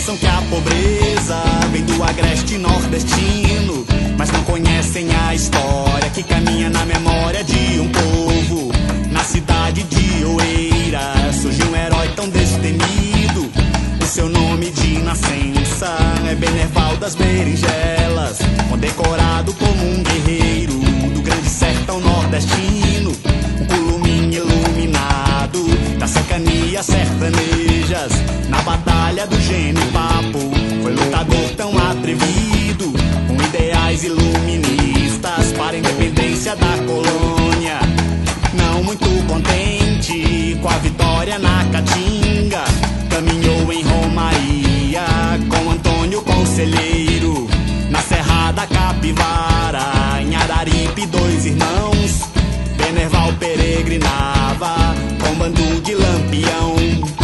pensam que a pobreza vem do agreste nordestino, mas não conhecem a história que caminha na memória de um povo. Na cidade de Oeiras surgiu um herói tão destemido. O seu nome de nascença é Benerval das Berinjelas, condecorado como um guerreiro do grande sertão nordestino, um culuminho iluminado das cercanias sertanejas. Na batalha do Genipapo foi lutador tão atrevido, com ideais iluministas para a independência da colônia. Não muito contente com a vitória na Caatinga, caminhou em Romaria com Antônio Conselheiro. Na Serra da Capivara, em Araripe, dois irmãos, Benerval peregrinava com bando de Lampião.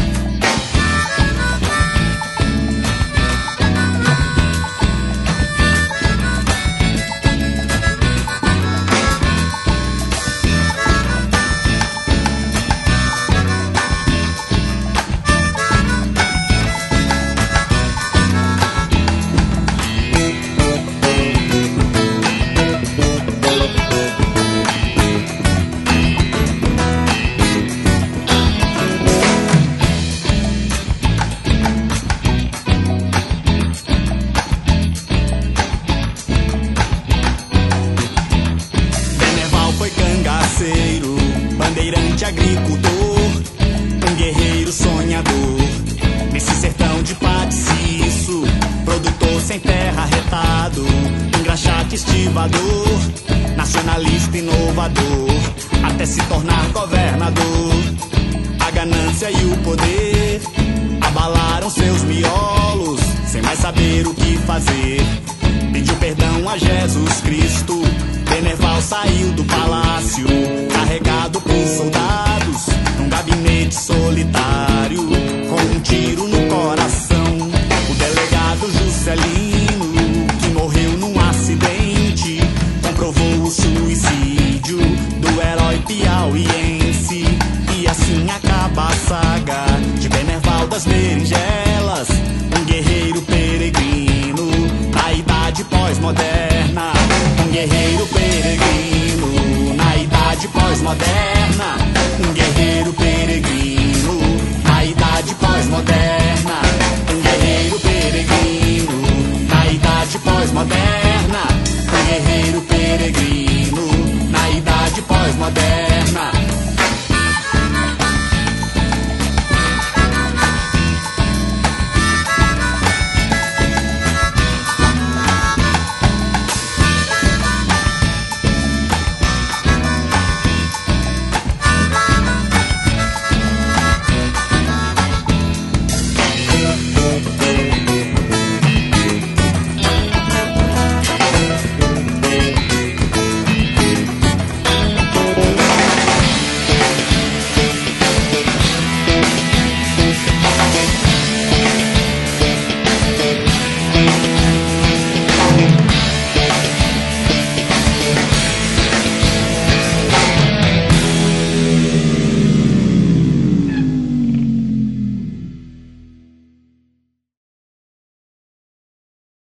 Bandeirante, agricultor, um guerreiro sonhador. Nesse sertão de patiço, produtor sem terra retado, engraxate estivador, nacionalista inovador, até se tornar governador. A ganância e o poder abalaram seus miolos, sem mais saber o que fazer. Pediu perdão a Jesus Cristo. Benerval saiu do palácio, carregado por soldados, num gabinete solitário, com um tiro no coração. O delegado Juscelino, que morreu num acidente, comprovou o suicídio do herói piauiense. E assim acaba a saga de Benerval das Berinjelas, um guerreiro peregrino na idade pós-moderna. Um guerreiro peregrino na idade pós-moderna.